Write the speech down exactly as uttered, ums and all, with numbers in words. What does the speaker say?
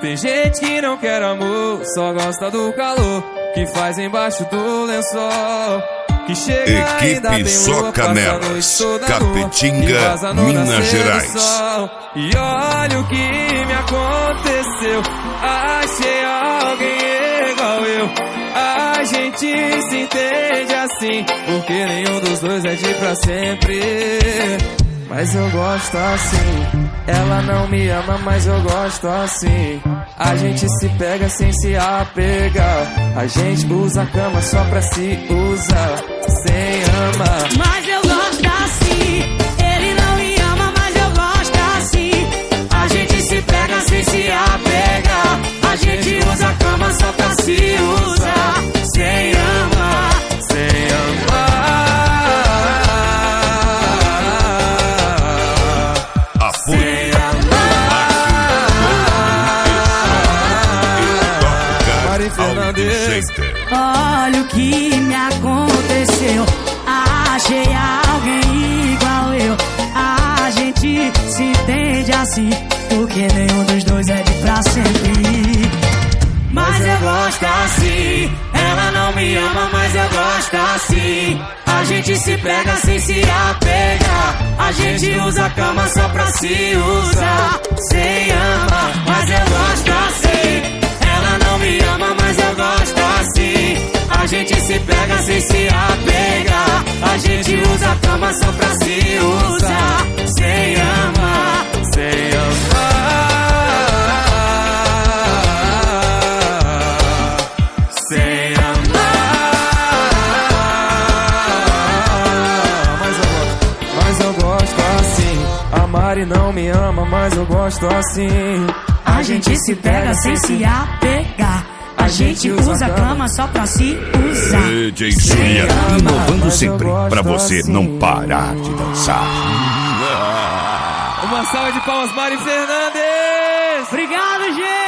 Tem gente que não quer amor, só gosta do calor que faz embaixo do lençol. Que chega Equipe ainda Só Canelas, Capetinga, Minas Gerais. E olha o que me aconteceu, achei alguém igual eu. A gente se entende assim, porque nenhum dos dois é de pra sempre. Mas eu gosto assim. Ela não me ama, mas eu gosto assim. A gente se pega sem se apegar. A gente usa a cama só pra se usar, sem amar. Mas eu gosto assim. Ele não me ama, mas eu gosto assim. A gente se pega sem se apegar. A gente usa a cama só pra se usar, sem amar, sem amar. Sem Mari Fernandes. Olha o que me aconteceu, achei alguém igual eu. A gente se entende assim, porque nenhum dos dois é de pra sempre. Mas eu gosto assim. Ela não me ama, mas eu gosto assim. A gente se pega sem se apegar. A gente usa a cama só pra se usar, sem amar. Mas eu gosto assim. Ela não me ama, mas eu gosto assim. A gente se pega sem se apegar. A gente usa a cama só pra se usar, sem amar, sem amar. Sem amar. Mas eu gosto, mas eu gosto assim. A Mari não me ama, mas eu gosto assim. A gente se pega sem se apegar. A gente usa a cama só pra se usar. D J Surya, inovando sempre pra você não parar de dançar. Uma salva de palmas, Mari Fernandes. Obrigado, gente.